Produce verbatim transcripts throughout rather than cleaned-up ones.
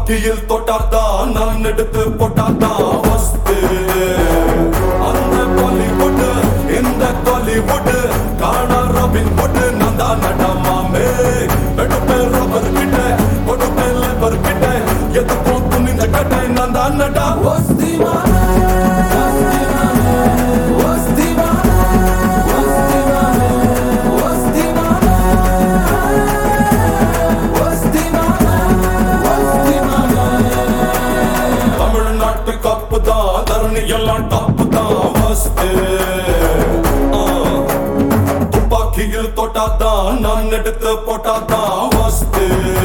துப்பாக்கியில் தொட்டாதான் நான் எடுத்து போட்டாதான் வஸ்து அந்த பாலிவுட் இந்த காலிவுட் காணா ராபின் புட் நான் தான் நடமாமே எடுப்பே ரப்பர் கிட்ட கொடுப்பே லேபர் கிட்ட எதுக்கும் துணிந்த கட்டை நான் தான் நடா வஸ்தி எல்லாம் டாப் தான் வஸ்து துப்பாக்கியில் தொட்டாதான் நான் எடுத்து போட்டாதான் வஸ்து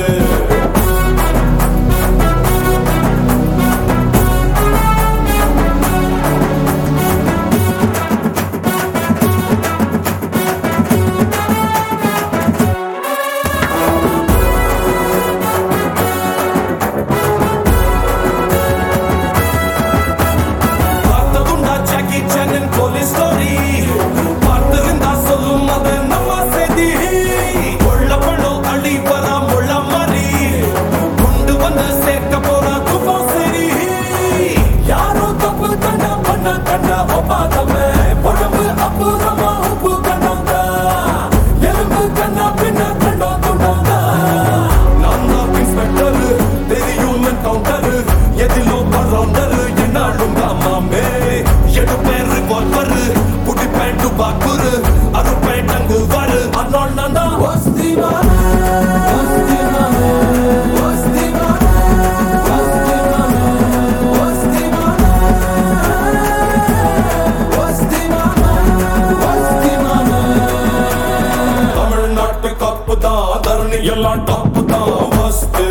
எல்லாம் டாப் தான் வஸ்து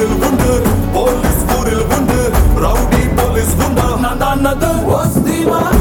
Was the man?